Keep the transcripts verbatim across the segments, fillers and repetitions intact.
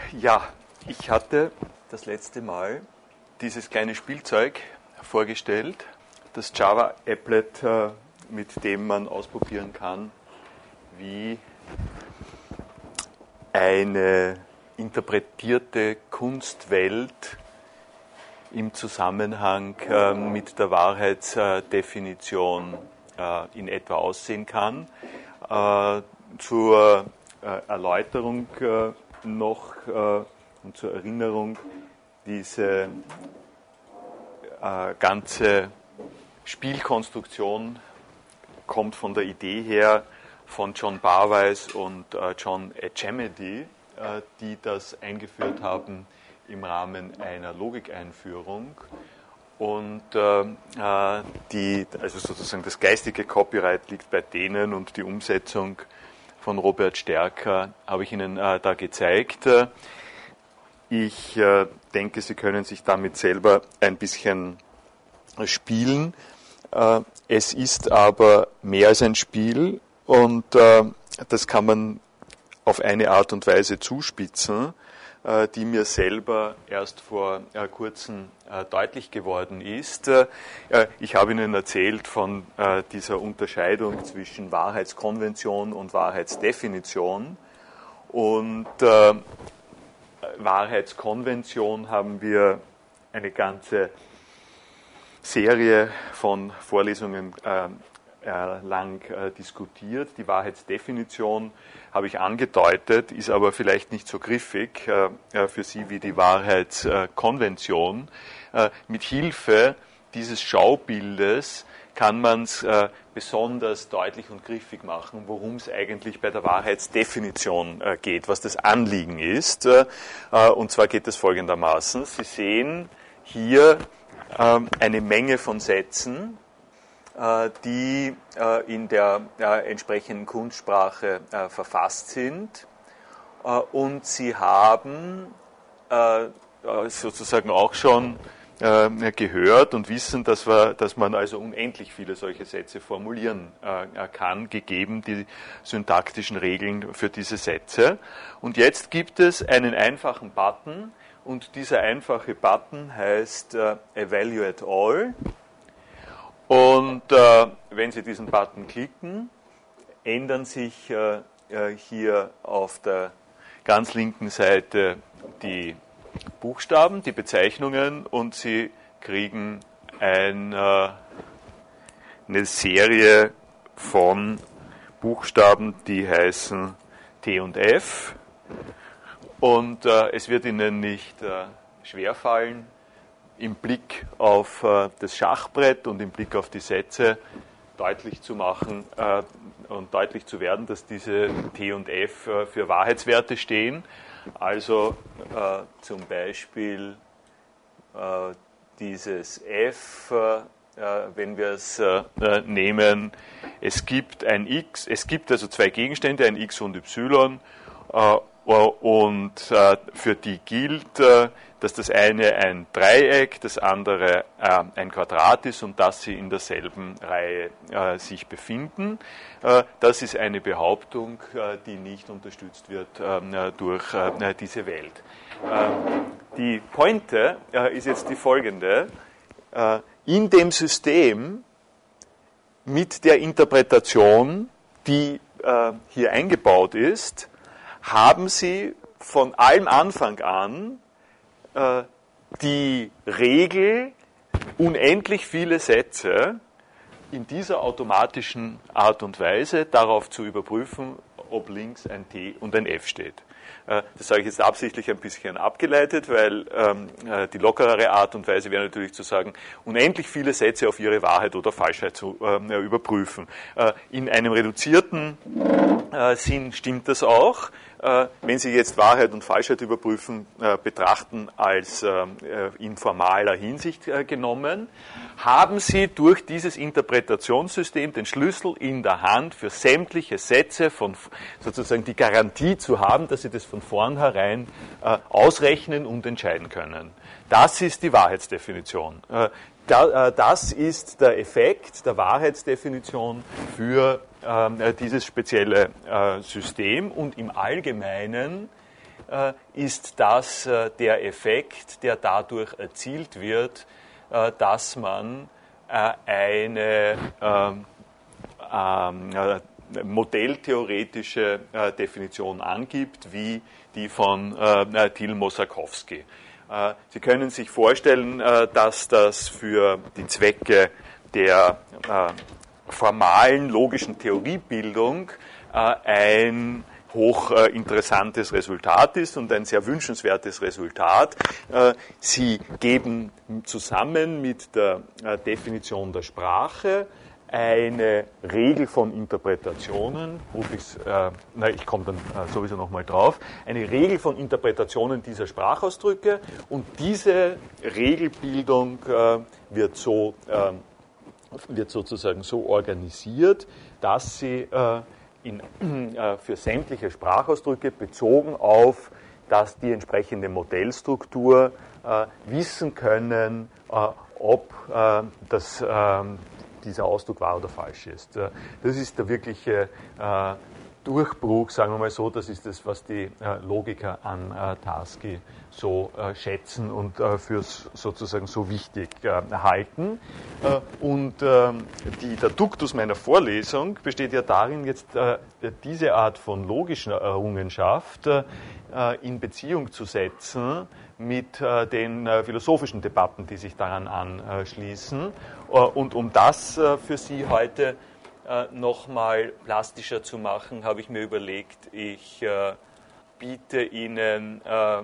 Ja, ich hatte das letzte Mal dieses kleine Spielzeug vorgestellt, das Java-Applet, mit dem man ausprobieren kann, wie eine interpretierte Kunstwelt im Zusammenhang mit der Wahrheitsdefinition in etwa aussehen kann. Zur Erläuterung noch und zur Erinnerung, diese ganze Spielkonstruktion kommt von der Idee her von John Barweis und John Echemedy, die das eingeführt haben im Rahmen einer Logikeinführung. Und äh, die, also sozusagen das geistige Copyright liegt bei denen und die Umsetzung von Robert Stärker habe ich Ihnen äh, da gezeigt. Ich äh, denke, Sie können sich damit selber ein bisschen spielen. Äh, es ist aber mehr als ein Spiel und äh, das kann man auf eine Art und Weise zuspitzen, die mir selber erst vor äh, kurzem äh, deutlich geworden ist. Äh, ich habe Ihnen erzählt von äh, dieser Unterscheidung zwischen Wahrheitskonvention und Wahrheitsdefinition. Und äh, Wahrheitskonvention haben wir eine ganze Serie von Vorlesungen äh, lang äh, diskutiert. Die Wahrheitsdefinition habe ich angedeutet, ist aber vielleicht nicht so griffig äh, für Sie wie die Wahrheitskonvention. Äh, mit Hilfe dieses Schaubildes kann man es äh, besonders deutlich und griffig machen, worum es eigentlich bei der Wahrheitsdefinition äh, geht, was das Anliegen ist. Äh, und zwar geht es folgendermaßen. Sie sehen hier äh, eine Menge von Sätzen, die in der entsprechenden Kunstsprache verfasst sind. Und sie haben sozusagen auch schon gehört und wissen, dass, wir, dass man also unendlich viele solche Sätze formulieren kann, gegeben die syntaktischen Regeln für diese Sätze. Und jetzt gibt es einen einfachen Button und dieser einfache Button heißt Evaluate All. Und äh, wenn Sie diesen Button klicken, ändern sich äh, hier auf der ganz linken Seite die Buchstaben, die Bezeichnungen und Sie kriegen ein, äh, eine Serie von Buchstaben, die heißen T und F. Und äh, es wird Ihnen nicht äh, schwerfallen, im Blick auf äh, das Schachbrett und im Blick auf die Sätze deutlich zu machen äh, und deutlich zu werden, dass diese T und F äh, für Wahrheitswerte stehen. Also äh, zum Beispiel äh, dieses F, äh, wenn wir es äh, nehmen, es gibt ein X, es gibt also zwei Gegenstände, ein X und Y, äh, und äh, für die gilt, äh, dass das eine ein Dreieck, das andere äh, ein Quadrat ist und dass sie in derselben Reihe äh, sich befinden. Äh, das ist eine Behauptung, äh, die nicht unterstützt wird äh, durch äh, diese Welt. Äh, die Pointe äh, ist jetzt die folgende. Äh, in dem System mit der Interpretation, die äh, hier eingebaut ist, haben Sie von allem Anfang an äh, die Regel, unendlich viele Sätze in dieser automatischen Art und Weise darauf zu überprüfen, ob links ein T und ein F steht. Äh, das sage ich jetzt absichtlich ein bisschen abgeleitet, weil ähm, äh, die lockerere Art und Weise wäre natürlich zu sagen, unendlich viele Sätze auf ihre Wahrheit oder Falschheit zu äh, überprüfen. Äh, in einem reduzierten äh, Sinn stimmt das auch. Äh, wenn Sie jetzt Wahrheit und Falschheit überprüfen, äh, betrachten als äh, in formaler Hinsicht äh, genommen, haben Sie durch dieses Interpretationssystem den Schlüssel in der Hand für sämtliche Sätze, von sozusagen die Garantie zu haben, dass Sie das von vornherein äh, ausrechnen und entscheiden können. Das ist die Wahrheitsdefinition. Äh, da, äh, das ist der Effekt der Wahrheitsdefinition für äh, dieses spezielle äh, System und im Allgemeinen äh, ist das äh, der Effekt, der dadurch erzielt wird, äh, dass man äh, eine ähm, ähm, äh, modelltheoretische äh, Definition angibt, wie die von äh, Thiel-Mosakowski. Äh, Sie können sich vorstellen, äh, dass das für die Zwecke der äh, formalen logischen Theoriebildung äh, ein hochinteressantes äh, Resultat ist und ein sehr wünschenswertes Resultat. Äh, Sie geben zusammen mit der äh, Definition der Sprache eine Regel von Interpretationen, äh, na, ich komme dann äh, sowieso nochmal drauf, eine Regel von Interpretationen dieser Sprachausdrücke, und diese Regelbildung äh, wird, so, äh, wird sozusagen so organisiert, dass sie äh, in, äh, für sämtliche Sprachausdrücke bezogen auf dass die entsprechende Modellstruktur äh, wissen können, äh, ob äh, das äh, dieser Ausdruck wahr oder falsch ist. Das ist der wirkliche äh, Durchbruch, sagen wir mal so, das ist das, was die äh, Logiker an äh, Tarski so äh, schätzen und äh, für sozusagen so wichtig äh, halten. Äh, und äh, die, der Duktus meiner Vorlesung besteht ja darin, jetzt äh, diese Art von logischen Errungenschaft äh, in Beziehung zu setzen mit äh, den äh, philosophischen Debatten, die sich daran anschließen. Äh, und um das äh, für Sie heute äh, nochmal plastischer zu machen, habe ich mir überlegt, ich äh, biete Ihnen äh, äh,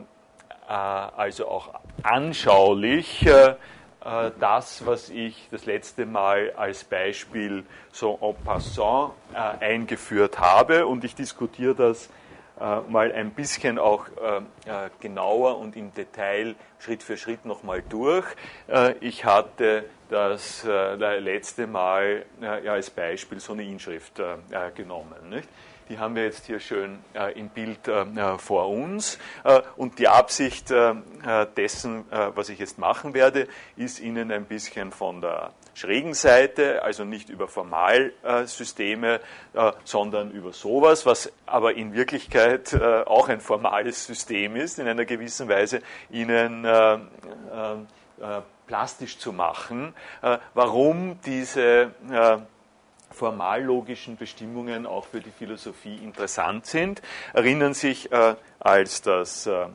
also auch anschaulich äh, äh, das, was ich das letzte Mal als Beispiel so en passant äh, eingeführt habe, und ich diskutiere das mal ein bisschen auch äh, genauer und im Detail Schritt für Schritt nochmal durch. Äh, ich hatte das äh, letzte Mal äh, ja, als Beispiel so eine Inschrift äh, genommen. Nicht? Die haben wir jetzt hier schön äh, im Bild äh, vor uns. Äh, und die Absicht äh, dessen, äh, was ich jetzt machen werde, ist Ihnen ein bisschen von der schrägen Seite, also nicht über Formalsysteme, äh, sondern über sowas, was aber in Wirklichkeit äh, auch ein formales System ist, in einer gewissen Weise Ihnen äh, äh, äh, plastisch zu machen, äh, warum diese äh, formallogischen Bestimmungen auch für die Philosophie interessant sind. Erinnern sich äh, als das äh,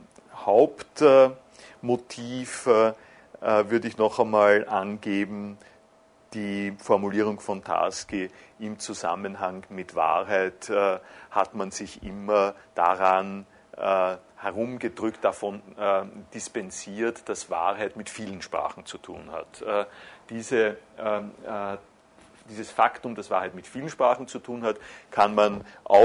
Hauptmotiv, äh, äh, würde ich noch einmal angeben, die Formulierung von Tarski im Zusammenhang mit Wahrheit äh, hat man sich immer daran äh, herumgedrückt, davon äh, dispensiert, dass Wahrheit mit vielen Sprachen zu tun hat. Äh, diese äh, Dieses Faktum, dass Wahrheit mit vielen Sprachen zu tun hat, kann man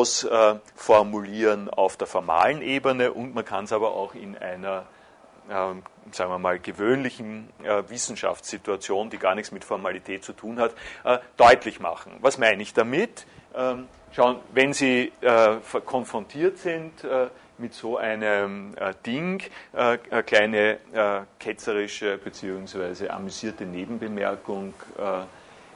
ausformulieren auf der formalen Ebene, und man kann es aber auch in einer, äh, sagen wir mal, gewöhnlichen äh, Wissenschaftssituation, die gar nichts mit Formalität zu tun hat, äh, deutlich machen. Was meine ich damit? Ähm, schauen, wenn Sie äh, konfrontiert sind äh, mit so einem äh, Ding, äh, eine kleine äh, ketzerische bzw. amüsierte Nebenbemerkung, äh,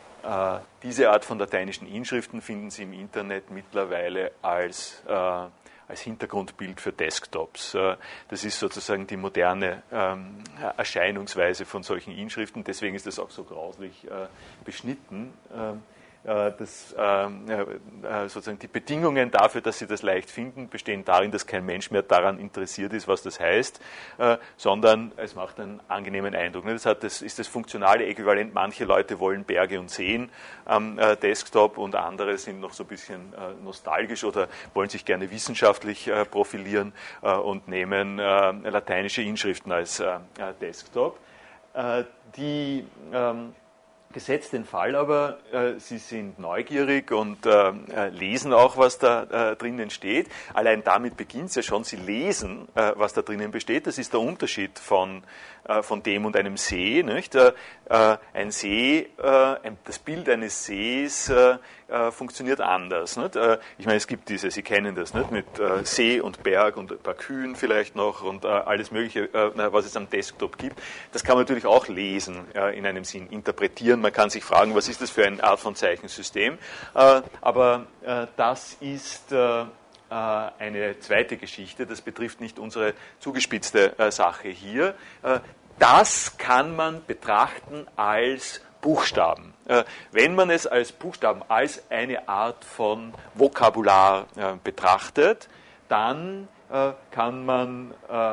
diese Art von lateinischen Inschriften finden Sie im Internet mittlerweile als, äh, als Hintergrundbild für Desktops. Äh, das ist sozusagen die moderne ähm, Erscheinungsweise von solchen Inschriften, deswegen ist das auch so grauslich äh, beschnitten. Äh, Das, äh, sozusagen die Bedingungen dafür, dass Sie das leicht finden, bestehen darin, dass kein Mensch mehr daran interessiert ist, was das heißt, äh, sondern es macht einen angenehmen Eindruck. Das, hat, das ist das funktionale Äquivalent. Manche Leute wollen Berge und Seen am äh, Desktop, und andere sind noch so ein bisschen äh, nostalgisch oder wollen sich gerne wissenschaftlich äh, profilieren äh, und nehmen äh, lateinische Inschriften als äh, Desktop. Äh, die ähm, Gesetzt den Fall aber, äh, Sie sind neugierig und äh, lesen auch, was da äh, drinnen steht. Allein damit beginnt es ja schon. Sie lesen, äh, was da drinnen besteht. Das ist der Unterschied von, äh, von dem und einem See. Nicht? Äh, ein See, äh, ein, das Bild eines Sees äh, äh, funktioniert anders. Nicht? Äh, ich meine, es gibt diese, Sie kennen das, nicht? Mit äh, See und Berg und ein paar Kühen vielleicht noch und äh, alles Mögliche, äh, was es am Desktop gibt. Das kann man natürlich auch lesen, äh, in einem Sinn, interpretieren. Man kann sich fragen, was ist das für eine Art von Zeichensystem? Äh, aber äh, das ist äh, eine zweite Geschichte, das betrifft nicht unsere zugespitzte Sache hier. Das kann man betrachten als Buchstaben. Wenn man es als Buchstaben, als eine Art von Vokabular betrachtet, dann kann man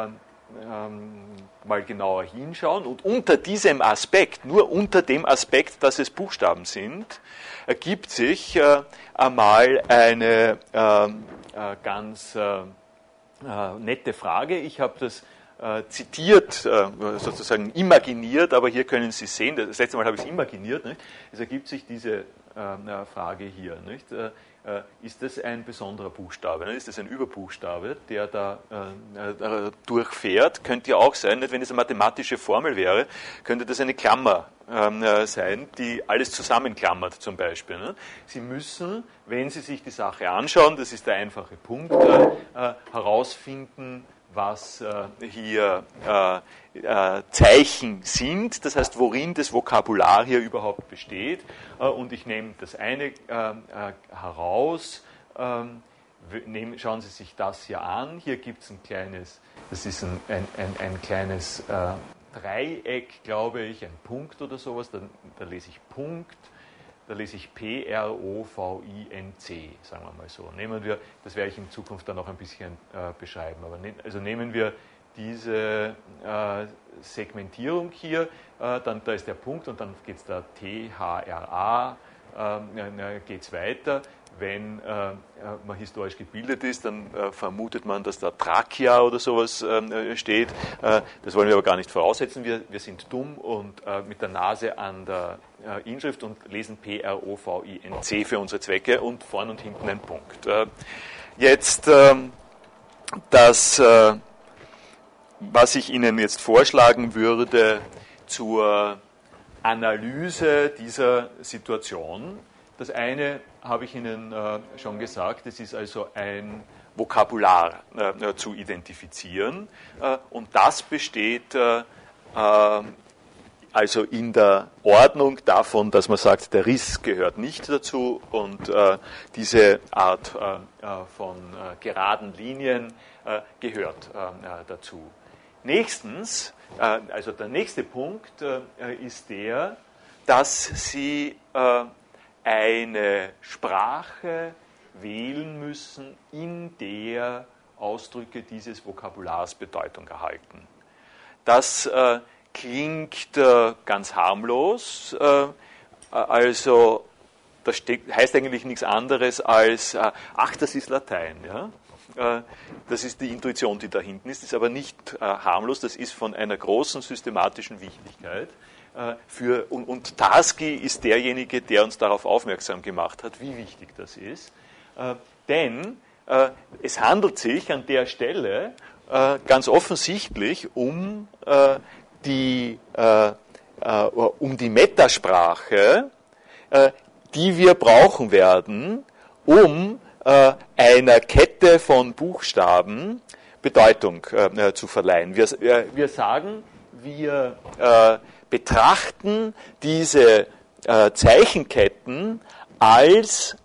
mal genauer hinschauen und unter diesem Aspekt, nur unter dem Aspekt, dass es Buchstaben sind, ergibt sich äh, einmal eine äh, äh, ganz äh, äh, nette Frage. Ich habe das äh, zitiert, äh, sozusagen imaginiert, aber hier können Sie sehen, das letzte Mal habe ich es imaginiert, nicht? Es ergibt sich diese äh, Frage hier, nicht? Äh, ist das ein besonderer Buchstabe? Ist das ein Überbuchstabe, der da äh, durchfährt? Könnte ja auch sein, nicht? Wenn es eine mathematische Formel wäre, könnte das eine Klammer äh, sein, die alles zusammenklammert zum Beispiel. Ne? Sie müssen, wenn Sie sich die Sache anschauen, das ist der einfache Punkt, äh, herausfinden, was äh, hier äh, äh, Zeichen sind, das heißt, worin das Vokabular hier überhaupt besteht. Äh, und ich nehme das eine äh, äh, heraus. Ähm, nehm, schauen Sie sich das hier an. Hier gibt es ein kleines, das ist ein, ein, ein, ein kleines äh, Dreieck, glaube ich, ein Punkt oder sowas. Da, da lese ich Punkt. Da lese ich P R O V I N C, sagen wir mal so. Nehmen wir, das werde ich in Zukunft dann noch ein bisschen äh, beschreiben, aber ne, also nehmen wir diese äh, Segmentierung hier, äh, dann da ist der Punkt und dann geht es da T H R A, äh, geht es weiter. Wenn äh, man historisch gebildet ist, dann äh, vermutet man, dass da Trachea oder sowas äh, steht. Äh, das wollen wir aber gar nicht voraussetzen. Wir, wir sind dumm und äh, mit der Nase an der äh, Inschrift und lesen P R O V I N C für unsere Zwecke und vorn und hinten ein Punkt. Äh, jetzt äh, das, äh, was ich Ihnen jetzt vorschlagen würde zur Analyse dieser Situation. Das eine habe ich Ihnen äh, schon gesagt, es ist also ein Vokabular äh, zu identifizieren äh, und das besteht äh, äh, also in der Ordnung davon, dass man sagt, der Riss gehört nicht dazu und äh, diese Art äh, von äh, geraden Linien äh, gehört äh, dazu. Nächstens, äh, also der nächste Punkt äh, ist der, dass Sie äh, eine Sprache wählen müssen, in der Ausdrücke dieses Vokabulars Bedeutung erhalten. Das äh, klingt äh, ganz harmlos, äh, also das steht, heißt eigentlich nichts anderes als, äh, ach, das ist Latein. Ja? Äh, das ist die Intuition, die da hinten ist, das ist aber nicht äh, harmlos, das ist von einer großen systematischen Wichtigkeit. Für, und, und Tarski ist derjenige, der uns darauf aufmerksam gemacht hat, wie wichtig das ist. Äh, denn äh, es handelt sich an der Stelle äh, ganz offensichtlich um äh, die, äh, äh, um die Metasprache, äh, die wir brauchen werden, um äh, einer Kette von Buchstaben Bedeutung äh, zu verleihen. Wir, äh, wir sagen, wir äh, betrachten diese äh, Zeichenketten als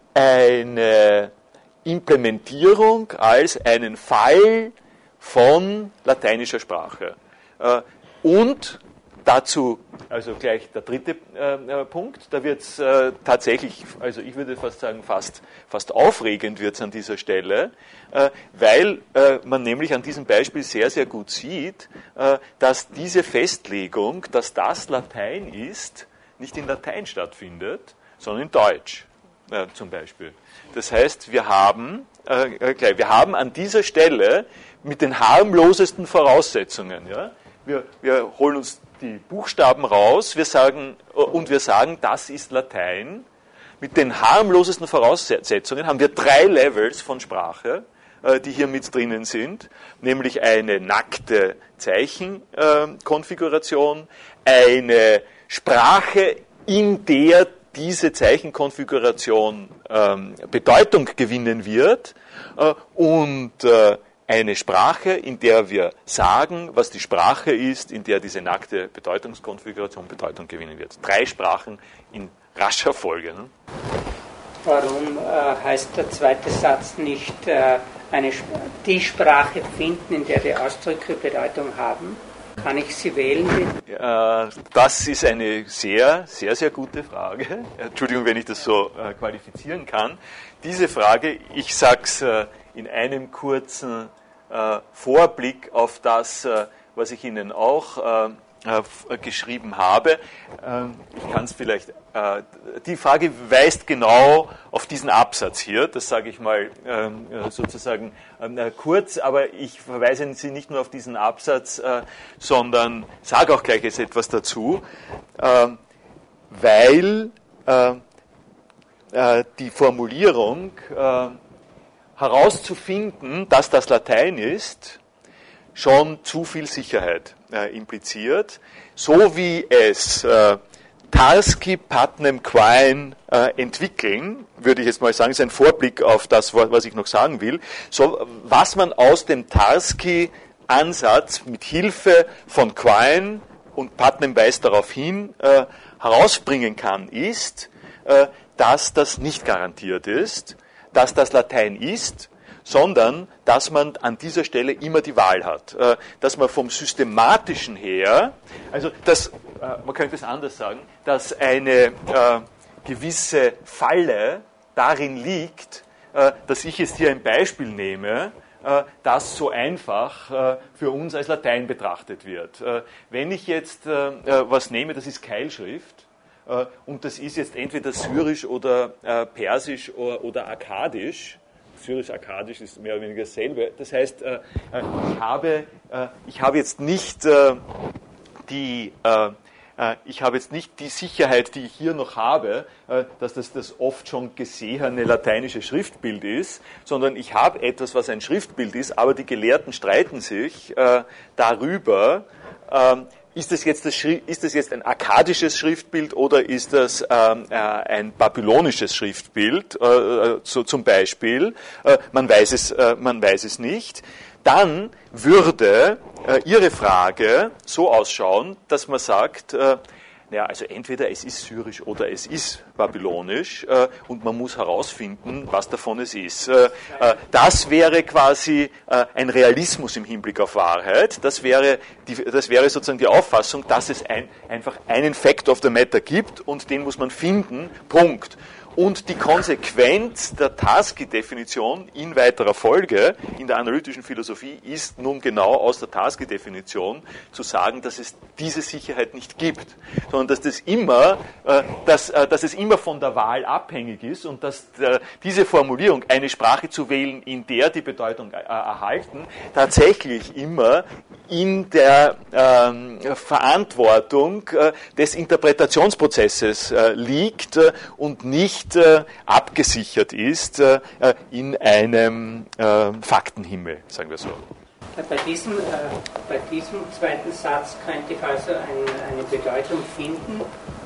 eine Implementierung, als einen Fall von lateinischer Sprache. Äh, und dazu, also gleich der dritte äh, Punkt, da wird es äh, tatsächlich, also ich würde fast sagen, fast, fast aufregend wird es an dieser Stelle, äh, weil äh, man nämlich an diesem Beispiel sehr, sehr gut sieht, äh, dass diese Festlegung, dass das Latein ist, nicht in Latein stattfindet, sondern in Deutsch äh, zum Beispiel. Das heißt, wir haben, äh, gleich, wir haben an dieser Stelle mit den harmlosesten Voraussetzungen, ja, wir, wir holen uns die Buchstaben raus, wir sagen, und wir sagen, das ist Latein. Mit den harmlosesten Voraussetzungen haben wir drei Levels von Sprache, die hier mit drinnen sind, nämlich eine nackte Zeichenkonfiguration, eine Sprache, in der diese Zeichenkonfiguration Bedeutung gewinnen wird und eine Sprache, in der wir sagen, was die Sprache ist, in der diese nackte Bedeutungskonfiguration Bedeutung gewinnen wird. Drei Sprachen in rascher Folge. Ne? Warum äh, heißt der zweite Satz nicht äh, eine, die Sprache finden, in der die Ausdrücke Bedeutung haben? Kann ich sie wählen? Das ist eine sehr, sehr, sehr gute Frage. Entschuldigung, wenn ich das so qualifizieren kann. Diese Frage, ich sage es in einem kurzen Vorblick auf das, was ich Ihnen auch geschrieben habe. Ich kann es vielleicht, die Frage weist genau auf diesen Absatz hier, das sage ich mal sozusagen kurz, aber ich verweise Sie nicht nur auf diesen Absatz, sondern sage auch gleich jetzt etwas dazu, weil die Formulierung herauszufinden, dass das Latein ist, schon zu viel Sicherheit äh, impliziert, so wie es äh, Tarski, Putnam, Quine äh, entwickeln, würde ich jetzt mal sagen, ist ein Vorblick auf das, was ich noch sagen will, so, was man aus dem Tarski-Ansatz mit Hilfe von Quine, und Putnam weist darauf hin, äh, herausbringen kann, ist, äh, dass das nicht garantiert ist, dass das Latein ist, sondern dass man an dieser Stelle immer die Wahl hat. Dass man vom Systematischen her, also das, man könnte es anders sagen, dass eine äh, gewisse Falle darin liegt, äh, dass ich jetzt hier ein Beispiel nehme, äh, das so einfach äh, für uns als Latein betrachtet wird. Äh, wenn ich jetzt äh, was nehme, das ist Keilschrift, äh, und das ist jetzt entweder Syrisch oder äh, Persisch oder, oder Akkadisch, Syrisch-Akkadisch ist mehr oder weniger dasselbe. Das heißt, ich habe, ich habe jetzt nicht die, ich habe jetzt nicht die Sicherheit, die ich hier noch habe, dass das das oft schon gesehene lateinische Schriftbild ist, sondern ich habe etwas, was ein Schriftbild ist, aber die Gelehrten streiten sich darüber, ist das jetzt, das, ist das jetzt ein akkadisches Schriftbild oder ist das ähm, äh, ein babylonisches Schriftbild, äh, so zum Beispiel? Äh, man weiß es, äh, man weiß es nicht. Dann würde äh, Ihre Frage so ausschauen, dass man sagt, äh, ja, also entweder es ist syrisch oder es ist babylonisch äh, und man muss herausfinden, was davon es ist. Äh, äh, das wäre quasi äh, ein Realismus im Hinblick auf Wahrheit. Das wäre, die, das wäre sozusagen die Auffassung, dass es ein, einfach einen Fact of the Matter gibt und den muss man finden, Punkt. Und die Konsequenz der Tarski-Definition in weiterer Folge in der analytischen Philosophie ist nun genau aus der Tarski-Definition zu sagen, dass es diese Sicherheit nicht gibt, sondern dass, das immer, äh, dass, äh, dass es immer von der Wahl abhängig ist und dass äh, diese Formulierung, eine Sprache zu wählen, in der die Bedeutung äh, erhalten, tatsächlich immer in der ähm, Verantwortung äh, des Interpretationsprozesses äh, liegt äh, und nicht äh, abgesichert ist äh, in einem äh, Faktenhimmel, sagen wir so. Bei diesem, äh, bei diesem zweiten Satz könnte ich also ein, eine Bedeutung finden,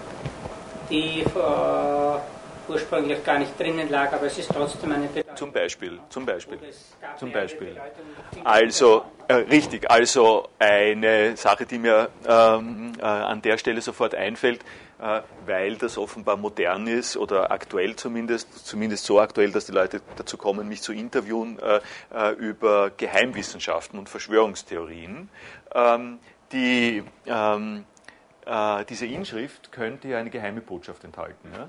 die äh, ursprünglich gar nicht drinnen lag, aber es ist trotzdem eine Bedeutung. Zum Beispiel, zum Beispiel, zum Beispiel. Also, äh, richtig, also eine Sache, die mir ähm, äh, an der Stelle sofort einfällt, äh, weil das offenbar modern ist oder aktuell zumindest, zumindest so aktuell, dass die Leute dazu kommen, mich zu interviewen äh, äh, über Geheimwissenschaften und Verschwörungstheorien. Ähm, die, ähm, äh, diese Inschrift könnte ja eine geheime Botschaft enthalten, ja?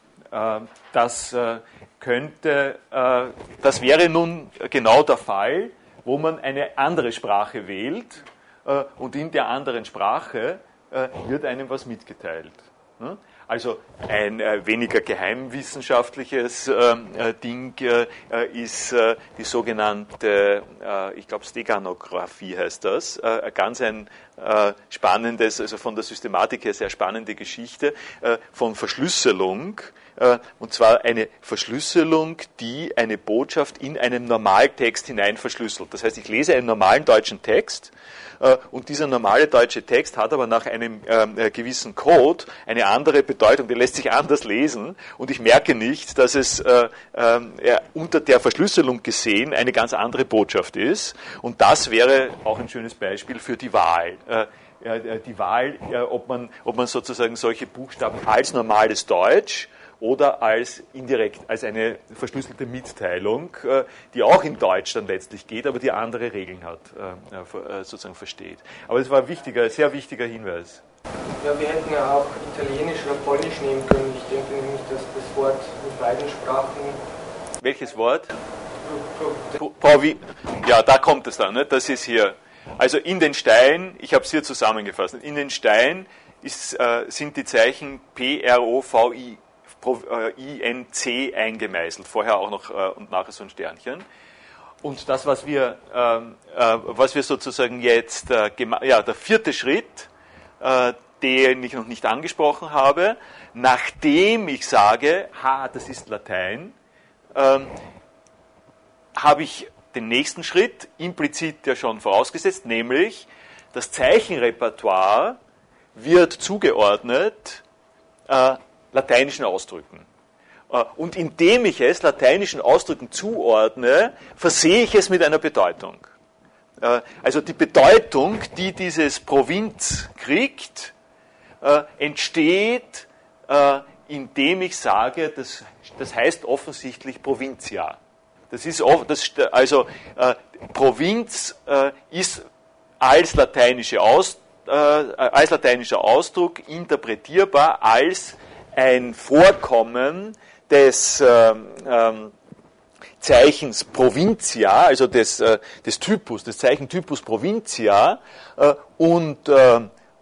Das könnte, das wäre nun genau der Fall, wo man eine andere Sprache wählt und in der anderen Sprache wird einem was mitgeteilt. Also ein äh, weniger geheimwissenschaftliches äh, Ding äh, ist äh, die sogenannte, äh, ich glaube Steganographie heißt das, äh, ganz ein äh, spannendes, also von der Systematik her sehr spannende Geschichte äh, von Verschlüsselung, äh, und zwar eine Verschlüsselung, die eine Botschaft in einen Normaltext hinein verschlüsselt. Das heißt, ich lese einen normalen deutschen Text, und dieser normale deutsche Text hat aber nach einem äh, gewissen Code eine andere Bedeutung, der lässt sich anders lesen und ich merke nicht, dass es äh, äh, unter der Verschlüsselung gesehen eine ganz andere Botschaft ist und das wäre auch ein schönes Beispiel für die Wahl. Äh, die Wahl, äh, ob man, ob man sozusagen solche Buchstaben als normales Deutsch oder als indirekt, als eine verschlüsselte Mitteilung, äh, die auch in Deutsch dann letztlich geht, aber die andere Regeln hat, äh, äh, sozusagen versteht. Aber das war ein wichtiger, sehr wichtiger Hinweis. Ja, wir hätten ja auch Italienisch oder Polnisch nehmen können. Ich denke nämlich, dass das Wort in beiden Sprachen... Welches Wort? Pro, pro, Provi ja, da kommt es dann. Ne? Das ist hier. Also in den Stein, ich habe es hier zusammengefasst, in den Stein ist, äh, sind die Zeichen P R O V I N C eingemeißelt. Vorher auch noch äh, und nachher so ein Sternchen. Und das, was wir, ähm, äh, was wir sozusagen jetzt, äh, ja, der vierte Schritt, äh, den ich noch nicht angesprochen habe, nachdem ich sage, ha, das ist Latein, ähm, habe ich den nächsten Schritt implizit ja schon vorausgesetzt, nämlich das Zeichenrepertoire wird zugeordnet äh, lateinischen Ausdrücken. Äh, und indem ich es lateinischen Ausdrücken zuordne, versehe ich es mit einer Bedeutung. Äh, also die Bedeutung, die dieses Provinz kriegt, äh, entsteht, äh, indem ich sage, das, das heißt offensichtlich Provincia. Das ist das, also äh, Provinz äh, ist als, lateinische Aus, äh, als lateinischer Ausdruck interpretierbar als ein Vorkommen des äh, äh, Zeichens Provincia, also des, äh, des Typus, des Zeichentypus Provincia, äh, und äh,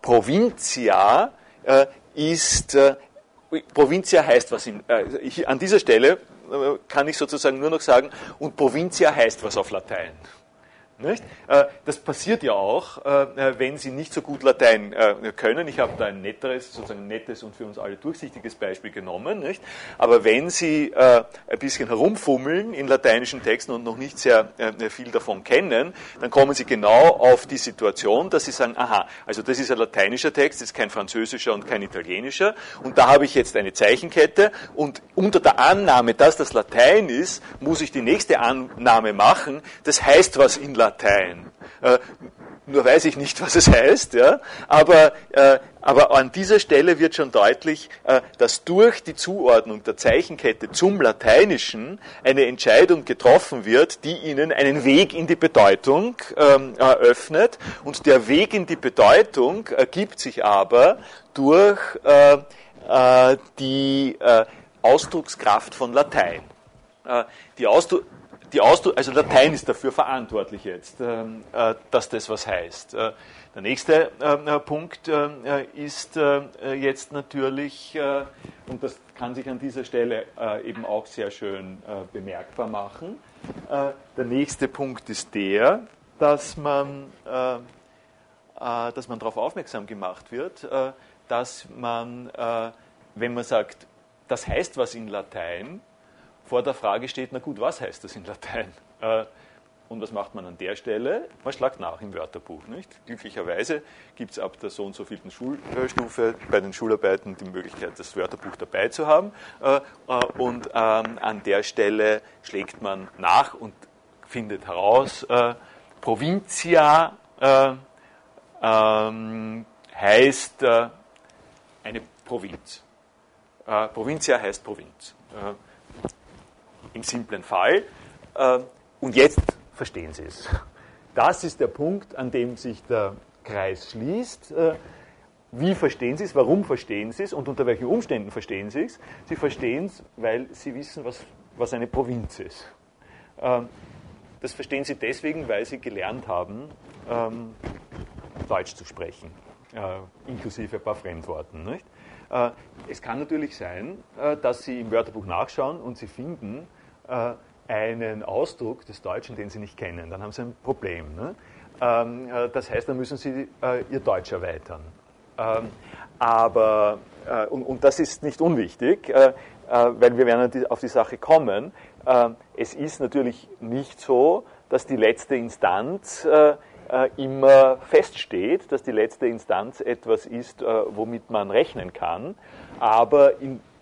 Provincia äh, ist, äh, Provincia heißt was in, äh, ich, an dieser Stelle kann ich sozusagen nur noch sagen, und Provincia heißt was auf Latein. Nicht? Das passiert ja auch, wenn Sie nicht so gut Latein können. Ich habe da ein netteres, sozusagen ein nettes und für uns alle durchsichtiges Beispiel genommen. Nicht? Aber wenn Sie ein bisschen herumfummeln in lateinischen Texten und noch nicht sehr viel davon kennen, dann kommen Sie genau auf die Situation, dass Sie sagen, aha, also das ist ein lateinischer Text, das ist kein französischer und kein italienischer, und da habe ich jetzt eine Zeichenkette, und unter der Annahme, dass das Latein ist, muss ich die nächste Annahme machen, das heißt was in Latein. Latein. Äh, nur weiß ich nicht, was es heißt, ja? aber, äh, aber an dieser Stelle wird schon deutlich, äh, dass durch die Zuordnung der Zeichenkette zum Lateinischen eine Entscheidung getroffen wird, die Ihnen einen Weg in die Bedeutung ähm, eröffnet, und der Weg in die Bedeutung ergibt sich aber durch äh, äh, die äh, Ausdruckskraft von Latein. Äh, die Ausdruck Die Ausdruck, also Latein ist dafür verantwortlich jetzt, äh, dass das was heißt. Äh, der nächste äh, Punkt äh, ist äh, jetzt natürlich, äh, und das kann sich an dieser Stelle äh, eben auch sehr schön äh, bemerkbar machen, äh, der nächste Punkt ist der, dass man, äh, äh, dass man darauf aufmerksam gemacht wird, äh, dass man, äh, wenn man sagt, das heißt was in Latein, vor der Frage steht, na gut, was heißt das in Latein? Äh, und was macht man an der Stelle? Man schlagt nach im Wörterbuch. Nicht? Glücklicherweise gibt es ab der so und so vielten Schulstufe bei den Schularbeiten die Möglichkeit, das Wörterbuch dabei zu haben. Äh, äh, und ähm, an der Stelle schlägt man nach und findet heraus, äh, Provincia äh, ähm, heißt äh, eine Provinz. Äh, Provincia heißt Provinz. Äh, Im simplen Fall. Und jetzt verstehen Sie es. Das ist der Punkt, an dem sich der Kreis schließt. Wie verstehen Sie es? Warum verstehen Sie es? Und unter welchen Umständen verstehen Sie es? Sie verstehen es, weil Sie wissen, was, was eine Provinz ist. Das verstehen Sie deswegen, weil Sie gelernt haben, Deutsch zu sprechen, inklusive ein paar Fremdworten. Nicht? Es kann natürlich sein, dass Sie im Wörterbuch nachschauen und Sie finden einen Ausdruck des Deutschen, den Sie nicht kennen. Dann haben Sie ein Problem. Ne? Das heißt, dann müssen Sie Ihr Deutsch erweitern. Aber, und, und das ist nicht unwichtig, weil wir werden auf die Sache kommen. Es ist natürlich nicht so, dass die letzte Instanz immer feststeht, dass die letzte Instanz etwas ist, womit man rechnen kann. Aber in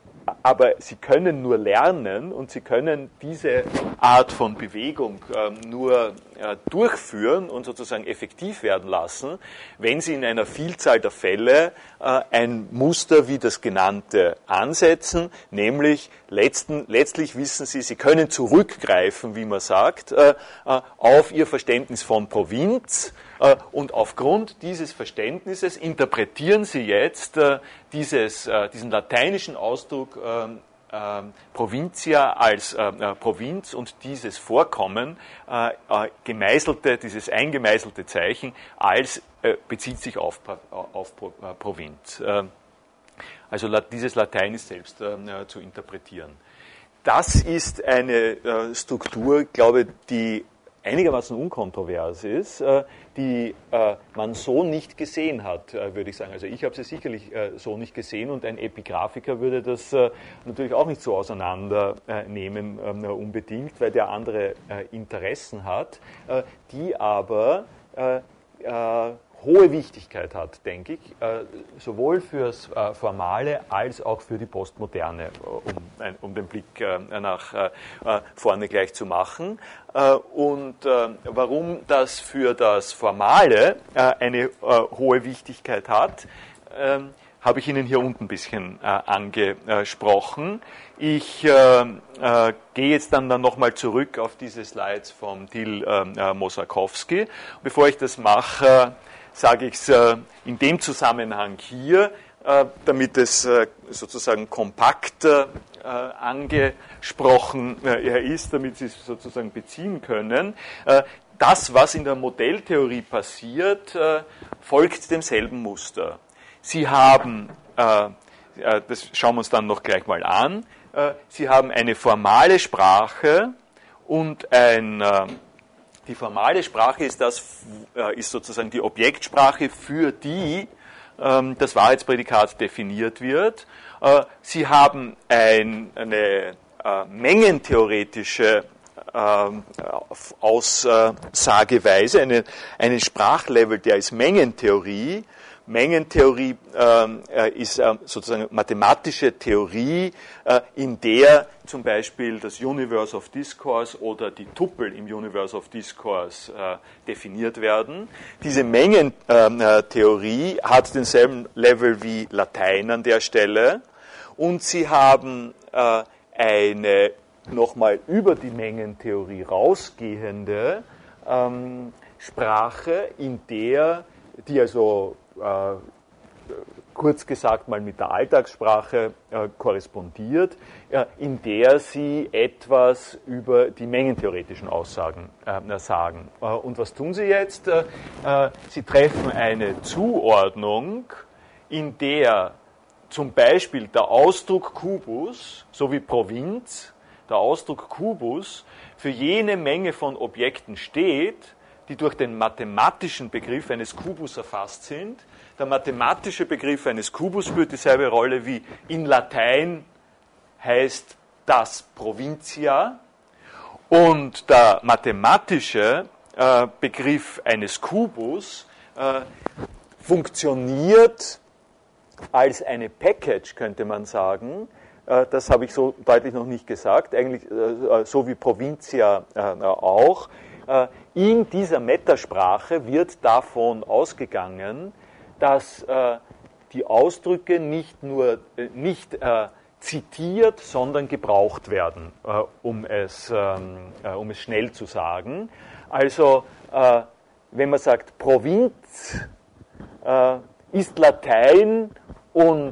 aber sie können nur lernen und sie können diese Art von Bewegung äh, nur äh, durchführen und sozusagen effektiv werden lassen, wenn sie in einer Vielzahl der Fälle äh, ein Muster wie das genannte ansetzen, nämlich letzten, letztlich wissen sie, sie können zurückgreifen, wie man sagt, äh, äh, auf ihr Verständnis von Provinz, äh, und aufgrund dieses Verständnisses interpretieren sie jetzt äh, dieses, äh, diesen lateinischen Ausdruck äh, äh, Provincia als äh, äh, Provinz und dieses Vorkommen, äh, äh, gemeißelte, dieses eingemeißelte Zeichen, als äh, bezieht sich auf, auf Pro, äh, Provinz. Äh, also dieses Latein ist selbst äh, zu interpretieren. Das ist eine äh, Struktur, glaube ich, die einigermaßen unkontrovers ist, äh, die äh, man so nicht gesehen hat, äh, würde ich sagen. Also ich habe sie sicherlich äh, so nicht gesehen und ein Epigraphiker würde das äh, natürlich auch nicht so auseinandernehmen äh, unbedingt, weil der andere äh, Interessen hat, äh, die aber äh, äh, hohe Wichtigkeit hat, denke ich, äh, sowohl fürs äh, Formale als auch für die Postmoderne, um, ein, um den Blick äh, nach äh, vorne gleich zu machen. Äh, und äh, warum das für das Formale äh, eine äh, hohe Wichtigkeit hat, äh, habe ich Ihnen hier unten ein bisschen äh, angesprochen. Ich äh, äh, gehe jetzt dann, dann nochmal zurück auf diese Slides von Till äh, Mosakowski. Bevor ich das mache, sage ich es äh, in dem Zusammenhang hier, äh, damit es äh, sozusagen kompakt äh, angesprochen äh, ist, damit Sie es sozusagen beziehen können. Äh, das, was in der Modelltheorie passiert, äh, folgt demselben Muster. Sie haben, äh, äh, das schauen wir uns dann noch gleich mal an, äh, Sie haben eine formale Sprache und ein äh, Die formale Sprache ist, das, ist sozusagen die Objektsprache, für die ähm, das Wahrheitsprädikat definiert wird. Äh, Sie haben ein, eine äh, mengentheoretische äh, Aussageweise, eine, einen Sprachlevel, der ist Mengentheorie. Mengentheorie äh, ist äh, sozusagen mathematische Theorie, äh, in der zum Beispiel das Universe of Discourse oder die Tupel im Universe of Discourse äh, definiert werden. Diese Mengentheorie äh, hat denselben Level wie Latein an der Stelle und sie haben äh, eine nochmal über die Mengentheorie rausgehende ähm, Sprache, in der, die also Äh, kurz gesagt mal mit der Alltagssprache äh, korrespondiert, äh, in der sie etwas über die mengentheoretischen Aussagen äh, sagen. Äh, und was tun sie jetzt? Äh, sie treffen eine Zuordnung, in der zum Beispiel der Ausdruck Kubus sowie Provinz, der Ausdruck Kubus für jene Menge von Objekten steht, die durch den mathematischen Begriff eines Kubus erfasst sind. Der mathematische Begriff eines Kubus spielt dieselbe Rolle wie in Latein heißt das Provincia. Und der mathematische äh, Begriff eines Kubus äh, funktioniert als eine Package, könnte man sagen. Äh, das habe ich so deutlich noch nicht gesagt, eigentlich äh, so wie Provincia äh, auch. In dieser Metasprache wird davon ausgegangen, dass äh, die Ausdrücke nicht nur äh, nicht äh, zitiert, sondern gebraucht werden, äh, um, es, ähm, äh, um es schnell zu sagen. Also, äh, wenn man sagt, Provinz äh, ist Latein und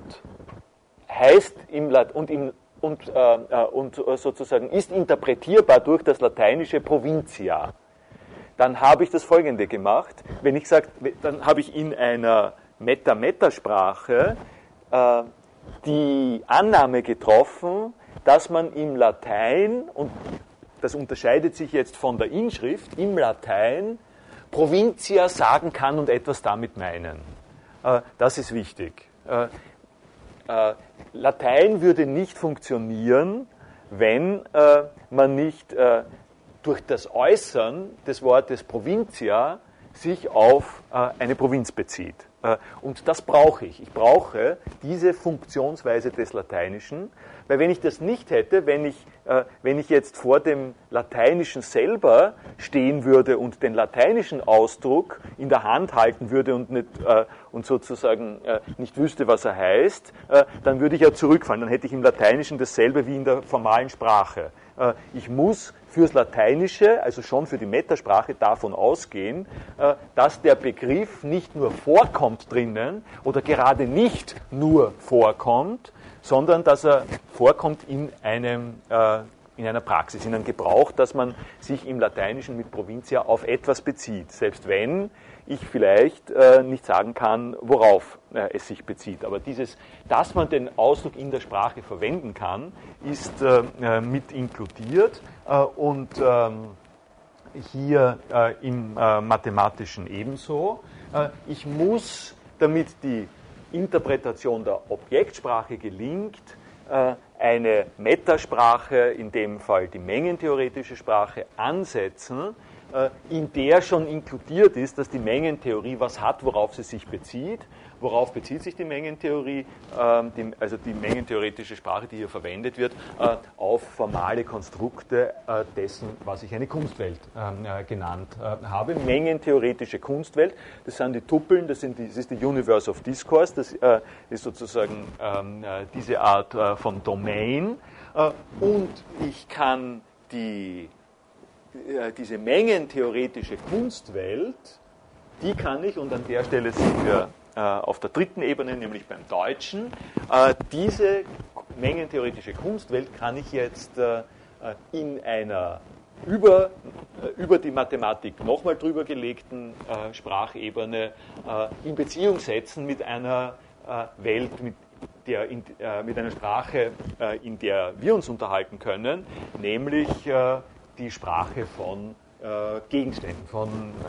heißt im Lat- und im und, äh, und sozusagen ist interpretierbar durch das lateinische Provincia, dann habe ich das Folgende gemacht. Wenn ich sage, dann habe ich in einer Meta-Meta-Sprache äh, die Annahme getroffen, dass man im Latein, und das unterscheidet sich jetzt von der Inschrift, im Latein Provincia sagen kann und etwas damit meinen. Äh, das ist wichtig. Äh, äh, Latein würde nicht funktionieren, wenn äh, man nicht äh, durch das Äußern des Wortes Provincia sich auf äh, eine Provinz bezieht. Äh, und das brauche ich. Ich brauche diese Funktionsweise des Lateinischen, weil wenn ich das nicht hätte, wenn ich, äh, wenn ich jetzt vor dem Lateinischen selber stehen würde und den lateinischen Ausdruck in der Hand halten würde und, nicht, äh, und sozusagen äh, nicht wüsste, was er heißt, äh, dann würde ich ja zurückfallen. Dann hätte ich im Lateinischen dasselbe wie in der formalen Sprache. Äh, ich muss fürs Lateinische, also schon für die Metasprache, davon ausgehen, äh, dass der Begriff nicht nur vorkommt drinnen oder gerade nicht nur vorkommt, sondern dass er vorkommt in, einem, äh, in einer Praxis, in einem Gebrauch, dass man sich im Lateinischen mit Provincia auf etwas bezieht, selbst wenn ich vielleicht äh, nicht sagen kann, worauf äh, es sich bezieht. Aber dieses, dass man den Ausdruck in der Sprache verwenden kann, ist äh, mit inkludiert äh, und ähm, hier äh, im äh, Mathematischen ebenso. Äh, ich muss, damit die Interpretation der Objektsprache gelingt, eine Metasprache, in dem Fall die mengentheoretische Sprache, ansetzen, in der schon inkludiert ist, dass die Mengentheorie was hat, worauf sie sich bezieht. Worauf bezieht sich die Mengentheorie, also die mengentheoretische Sprache, die hier verwendet wird, auf formale Konstrukte dessen, was ich eine Kunstwelt genannt habe. Mengentheoretische Kunstwelt, das sind die Tuppeln, das, sind die, das ist die Universe of Discourse, das ist sozusagen diese Art von Domain. Und ich kann die, diese mengentheoretische Kunstwelt, die kann ich, und an der Stelle sind wir auf der dritten Ebene, nämlich beim Deutschen. Diese mengentheoretische Kunstwelt kann ich jetzt in einer über, über die Mathematik nochmal drüber gelegten Sprachebene in Beziehung setzen mit einer Welt, mit, der, mit einer Sprache, in der wir uns unterhalten können, nämlich die Sprache von Gegenständen, von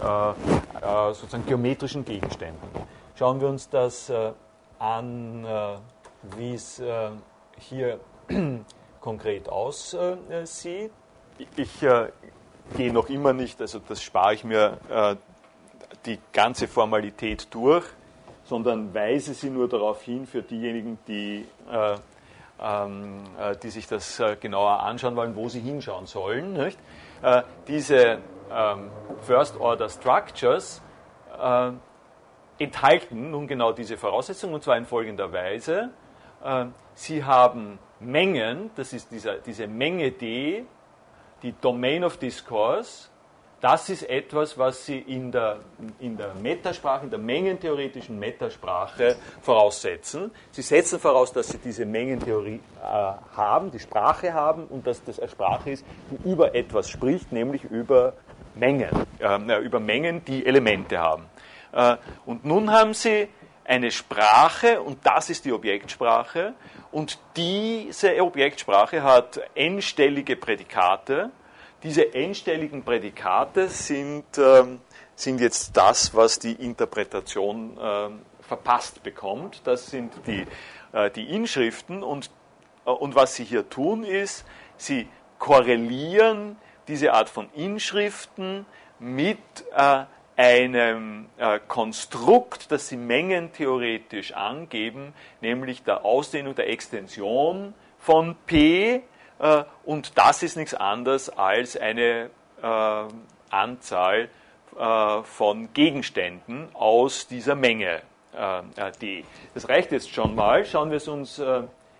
sozusagen geometrischen Gegenständen. Schauen wir uns das äh, an, äh, wie es äh, hier konkret aussieht. Ich äh, gehe noch immer nicht, also das spare ich mir äh, die ganze Formalität durch, sondern weise sie nur darauf hin für diejenigen, die, äh, ähm, äh, die sich das äh, genauer anschauen wollen, wo sie hinschauen sollen. Nicht? Äh, diese ähm, First-Order-Structures äh, enthalten nun genau diese Voraussetzungen, und zwar in folgender Weise. Sie haben Mengen, das ist dieser, diese Menge D, die Domain of Discourse, das ist etwas, was Sie in der, in der Metasprache, in der mengentheoretischen Metasprache voraussetzen. Sie setzen voraus, dass Sie diese Mengentheorie äh, haben, die Sprache haben, und dass das eine Sprache ist, die über etwas spricht, nämlich über Mengen, äh, über Mengen, die Elemente haben. Und nun haben Sie eine Sprache, und das ist die Objektsprache, und diese Objektsprache hat n-stellige Prädikate. Diese n-stelligen Prädikate sind, ähm, sind jetzt das, was die Interpretation ähm, verpasst bekommt. Das sind die, äh, die Inschriften, und, äh, und was Sie hier tun ist, Sie korrelieren diese Art von Inschriften mit äh, einem äh, Konstrukt, das Sie mengentheoretisch angeben, nämlich der Ausdehnung der Extension von P, äh, und das ist nichts anderes als eine äh, Anzahl äh, von Gegenständen aus dieser Menge äh, D. Das reicht jetzt schon mal. Schauen wir es uns äh,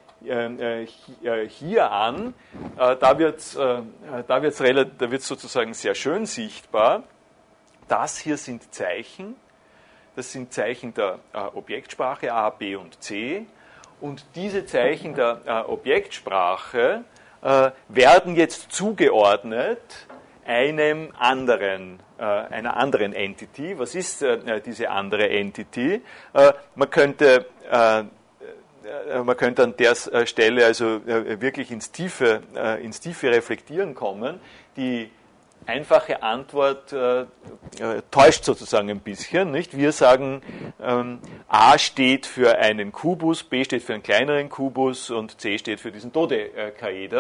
äh, hier an. Äh, da wird es äh, da wird's da wird's sozusagen sehr schön sichtbar. Das hier sind Zeichen, das sind Zeichen der äh, Objektsprache A, B und C, und diese Zeichen der äh, Objektsprache äh, werden jetzt zugeordnet einem anderen, äh, einer anderen Entity. Was ist äh, diese andere Entity? Äh, man könnte äh, Man könnte an der Stelle also äh, wirklich ins Tiefe, äh, ins Tiefe reflektieren kommen. Die einfache Antwort äh, äh, täuscht sozusagen ein bisschen, nicht? Wir sagen, ähm, A steht für einen Kubus, B steht für einen kleineren Kubus und C steht für diesen Dodekaeder.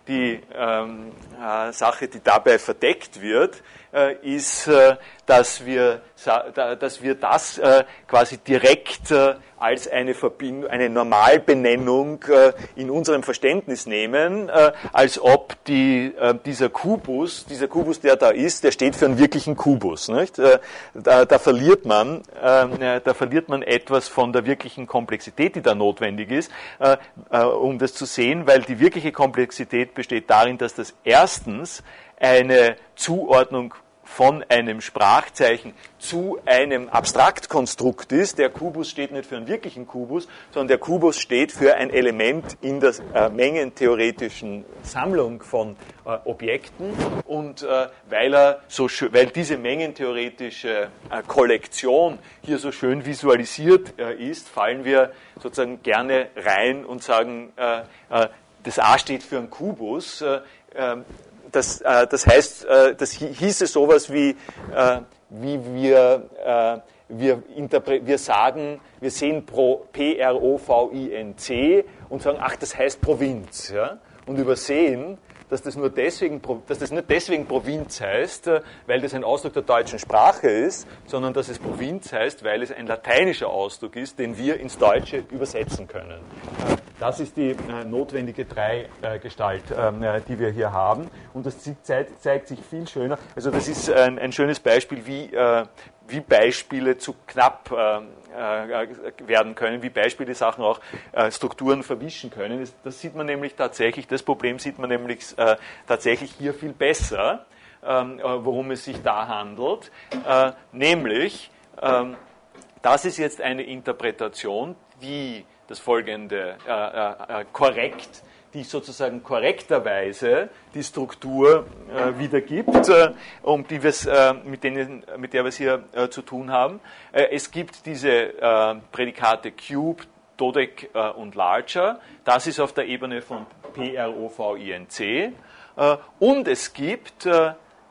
die ähm, äh, Sache, die dabei verdeckt wird, äh, ist, äh, dass, wir, dass wir das äh, quasi direkt äh, als eine, Verbindung, eine Normalbenennung äh, in unserem Verständnis nehmen, äh, als ob die, äh, dieser Kubus, dieser Kubus, der da ist, der steht für einen wirklichen Kubus. Nicht? Äh, da, da, verliert man, äh, da verliert man etwas von der wirklichen Komplexität, die da notwendig ist, äh, äh, um das zu sehen, weil die wirkliche Komplexität besteht darin, dass das erstens eine Zuordnung von einem Sprachzeichen zu einem Abstraktkonstrukt ist. Der Kubus steht nicht für einen wirklichen Kubus, sondern der Kubus steht für ein Element in der äh, mengentheoretischen Sammlung von äh, Objekten. Und äh, weil, er so schön, weil diese mengentheoretische äh, Kollektion hier so schön visualisiert äh, ist, fallen wir sozusagen gerne rein und sagen, äh, äh, das A steht für einen Kubus. Äh, äh, Das, äh, das heißt, äh, das hieße sowas wie, äh, wie wir, äh, wir, wir sagen, wir sehen Pro, P R O V I N C und sagen, ach, das heißt Provinz. Ja? Und übersehen, dass das, nur deswegen, dass das nicht deswegen Provinz heißt, weil das ein Ausdruck der deutschen Sprache ist, sondern dass es Provinz heißt, weil es ein lateinischer Ausdruck ist, den wir ins Deutsche übersetzen können. Das ist die äh, notwendige Dreigestalt, äh, die wir hier haben. Und das zeigt, zeigt sich viel schöner. Also das ist ein, ein schönes Beispiel, wie, äh, wie Beispiele zu knapp äh, äh, werden können, wie Beispiele Sachen auch äh, Strukturen verwischen können. Das, das sieht man nämlich tatsächlich, das Problem sieht man nämlich äh, tatsächlich hier viel besser, ähm, worum es sich da handelt. Äh, nämlich, ähm, das ist jetzt eine Interpretation, die das folgende äh, äh, korrekt, die sozusagen korrekterweise die Struktur äh, wiedergibt, äh, um die wir's, äh, mit, denen, mit der wir es hier äh, zu tun haben. Äh, es gibt diese äh, Prädikate Cube, Dodec äh, und Larger. Das ist auf der Ebene von P R O V I N C. Äh, und es gibt äh,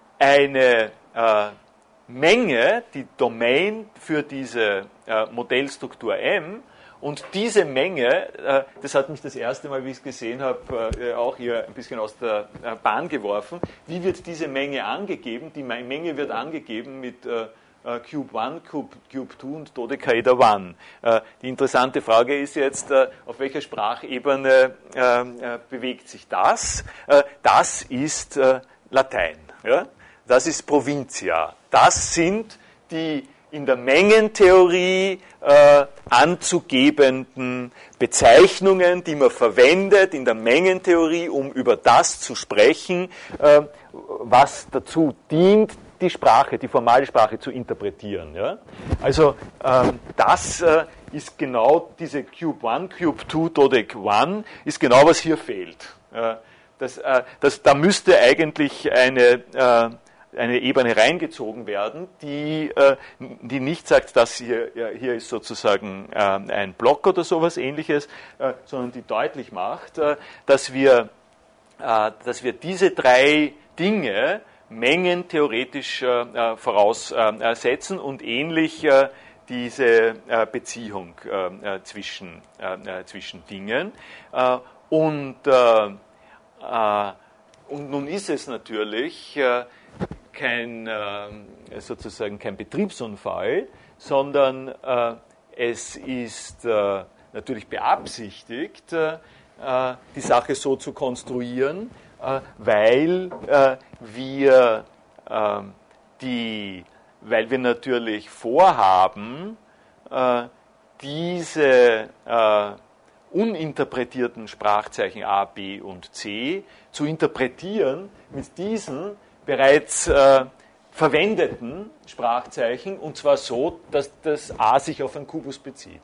eine äh, Menge, die Domain für diese äh, Modellstruktur M. Und diese Menge, das hat mich das erste Mal, wie ich es gesehen habe, auch hier ein bisschen aus der Bahn geworfen. Wie wird diese Menge angegeben? Die Menge wird angegeben mit Cube eins, Cube, Cube zwei und Dodekaeder eins. Die interessante Frage ist jetzt, auf welcher Sprachebene bewegt sich das? Das ist Latein. Das ist Provincia. Das sind die in der Mengentheorie äh, anzugebenden Bezeichnungen, die man verwendet in der Mengentheorie, um über das zu sprechen, äh, was dazu dient, die Sprache, die formale Sprache zu interpretieren. Ja? Also ähm, das äh, ist genau diese Cube eins, Cube zwei, Dodec eins, ist genau, was hier fehlt. Äh, das, äh, das, da müsste eigentlich eine äh, eine Ebene reingezogen werden, die, äh, die nicht sagt, dass hier, ja, hier ist sozusagen äh, ein Block oder sowas Ähnliches, äh, sondern die deutlich macht, äh, dass wir, äh, dass wir diese drei Dinge mengentheoretisch äh, voraussetzen äh, und ähnlich äh, diese äh, Beziehung äh, zwischen, äh, zwischen Dingen. Äh, und, äh, äh, und nun ist es natürlich äh, kein, äh, sozusagen kein Betriebsunfall, sondern äh, es ist äh, natürlich beabsichtigt, äh, die Sache so zu konstruieren, äh, weil äh, wir äh, die, weil wir natürlich vorhaben, äh, diese äh, uninterpretierten Sprachzeichen A, B und C zu interpretieren mit diesen bereits äh, verwendeten Sprachzeichen, und zwar so, dass das A sich auf einen Kubus bezieht.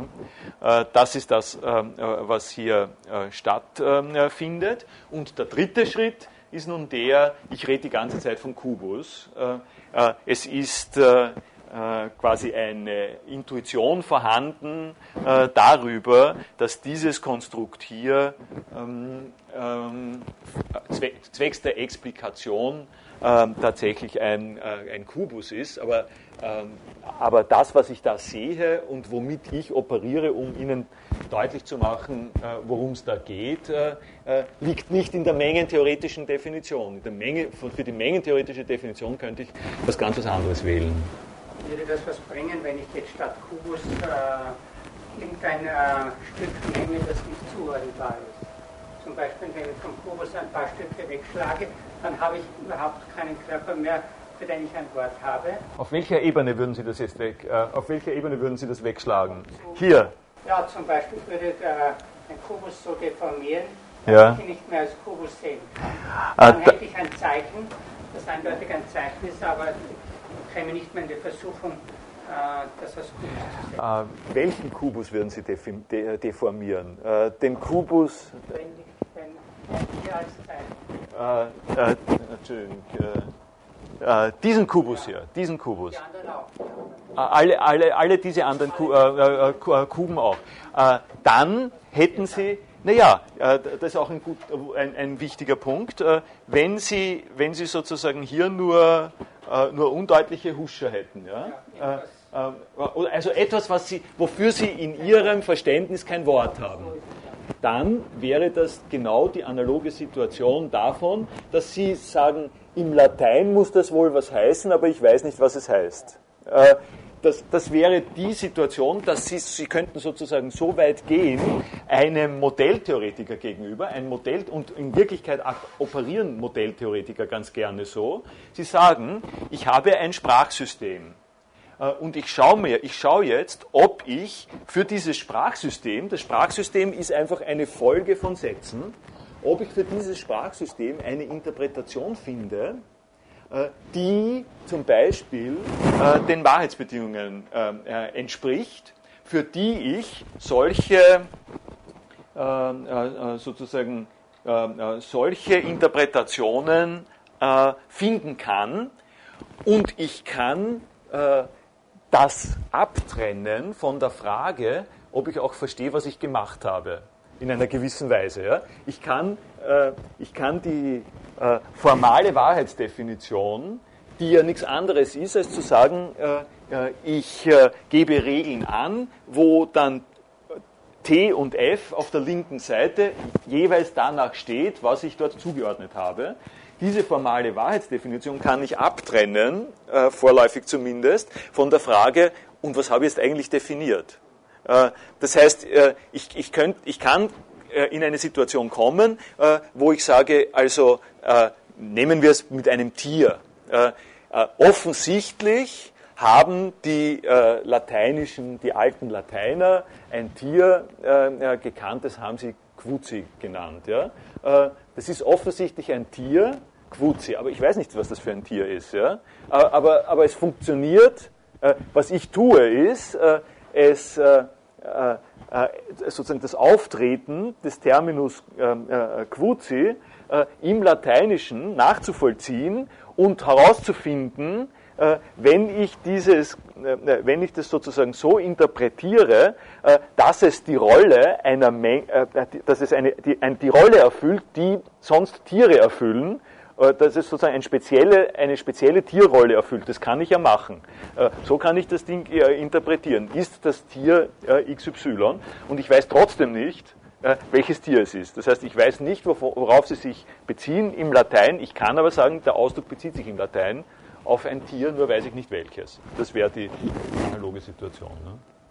Äh, das ist das, äh, was hier äh, stattfindet. Äh, und der dritte Schritt ist nun der, ich rede die ganze Zeit vom Kubus. Äh, äh, es ist äh, äh, quasi eine Intuition vorhanden äh, darüber, dass dieses Konstrukt hier ähm, ähm, zwecks der Explikation ähm, tatsächlich ein, äh, ein Kubus ist, aber, ähm, aber das, was ich da sehe und womit ich operiere, um Ihnen deutlich zu machen, äh, worum es da geht, äh, äh, liegt nicht in der mengentheoretischen Definition. In der Menge, für die mengentheoretische Definition könnte ich was ganz was anderes wählen. Würde das was bringen, wenn ich jetzt statt Kubus äh, irgendein äh, Stück nehme, das nicht zuordnenbar ist? Zum Beispiel, wenn ich vom Kubus ein paar Stücke wegschlage, dann habe ich überhaupt keinen Körper mehr, für den ich ein Wort habe. Auf welcher Ebene würden Sie das jetzt weg? Äh, auf welcher Ebene würden Sie das wegschlagen? Hier. Ja, zum Beispiel würde äh, ein Kubus so deformieren, dass ja. ich ihn nicht mehr als Kubus sehen kann. Ah, Dann hätte ich ein Zeichen, das eindeutig ein Zeichen ist, aber ich käme nicht mehr in die Versuchung, äh, das als Kubus zu sehen. Äh, welchen Kubus würden Sie de deformieren? Äh, den Kubus... Wenn, wenn hier als Zeichen. Äh, äh, Entschuldigung. Äh, äh, diesen Kubus hier, diesen Kubus. Die anderen auch. Äh, alle, alle, alle diese anderen Ku äh, äh, Kuben auch. Äh, dann hätten Sie... Naja, äh, das ist auch ein, gut, ein, ein wichtiger Punkt. Äh, wenn Sie, wenn Sie sozusagen hier nur... nur undeutliche Huscher hätten. Ja? Ja, äh, also etwas, was Sie, wofür Sie in Ihrem Verständnis kein Wort haben. Dann wäre das genau die analoge Situation davon, dass Sie sagen, im Latein muss das wohl was heißen, aber ich weiß nicht, was es heißt. Äh, Das, das wäre die Situation, dass Sie, Sie könnten sozusagen so weit gehen, einem Modelltheoretiker gegenüber, ein Modell, und in Wirklichkeit operieren Modelltheoretiker ganz gerne so, Sie sagen, ich habe ein Sprachsystem und ich schaue mir, ich schaue jetzt, ob ich für dieses Sprachsystem, das Sprachsystem ist einfach eine Folge von Sätzen, ob ich für dieses Sprachsystem eine Interpretation finde, die zum Beispiel äh, den Wahrheitsbedingungen äh, entspricht, für die ich solche äh, äh, sozusagen äh, solche Interpretationen äh, finden kann, und ich kann äh, das abtrennen von der Frage, ob ich auch verstehe, was ich gemacht habe, in einer gewissen Weise. Ja? Ich kann, äh, ich kann die äh, formale Wahrheitsdefinition, die ja nichts anderes ist, als zu sagen, äh, ich äh, gebe Regeln an, wo dann T und F auf der linken Seite jeweils danach steht, was ich dort zugeordnet habe. Diese formale Wahrheitsdefinition kann ich abtrennen, äh, vorläufig zumindest, von der Frage, und was habe ich jetzt eigentlich definiert? Äh, das heißt, äh, ich, ich, könnt, ich kann äh, in eine Situation kommen, äh, wo ich sage, also äh, nehmen wir es mit einem Tier. Äh, äh, offensichtlich haben die äh, lateinischen, die alten Lateiner ein Tier äh, gekannt, das haben sie Quuzi genannt. Ja? Äh, das ist offensichtlich ein Tier, Quuzi, aber ich weiß nicht, was das für ein Tier ist. Ja? Aber, aber, aber es funktioniert. Äh, was ich tue, ist, äh, es äh, äh, sozusagen das Auftreten des Terminus äh, Quuzi äh, im Lateinischen nachzuvollziehen und herauszufinden, äh, wenn ich dieses, äh, wenn ich das sozusagen so interpretiere, äh, dass es die Rolle einer Menge, äh, dass es eine, die, ein, die Rolle erfüllt, die sonst Tiere erfüllen, äh, dass es sozusagen eine spezielle, eine spezielle Tierrolle erfüllt. Das kann ich ja machen. Äh, so kann ich das Ding äh, interpretieren. Ist das Tier äh, X Y? Und ich weiß trotzdem nicht, äh, welches Tier es ist. Das heißt, ich weiß nicht, worauf sie sich beziehen im Latein. Ich kann aber sagen, der Ausdruck bezieht sich im Latein auf ein Tier, nur weiß ich nicht welches. Das wäre die analoge Situation. Ne?